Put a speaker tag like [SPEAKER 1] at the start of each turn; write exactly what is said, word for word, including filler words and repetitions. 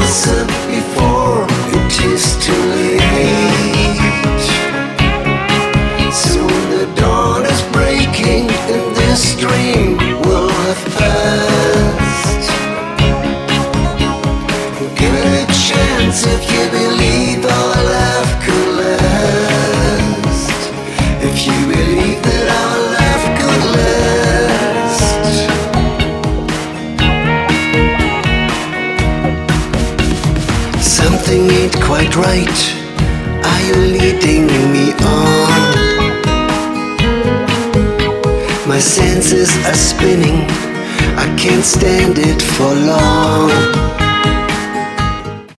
[SPEAKER 1] closer before it is too late. Soon the dawn is breaking and this dream will have passed. Give it a chance if you believe our life could last. If you believe that our life could last. Something ain't quite right. Are you leading me on? My senses are spinning. I can't stand it for long.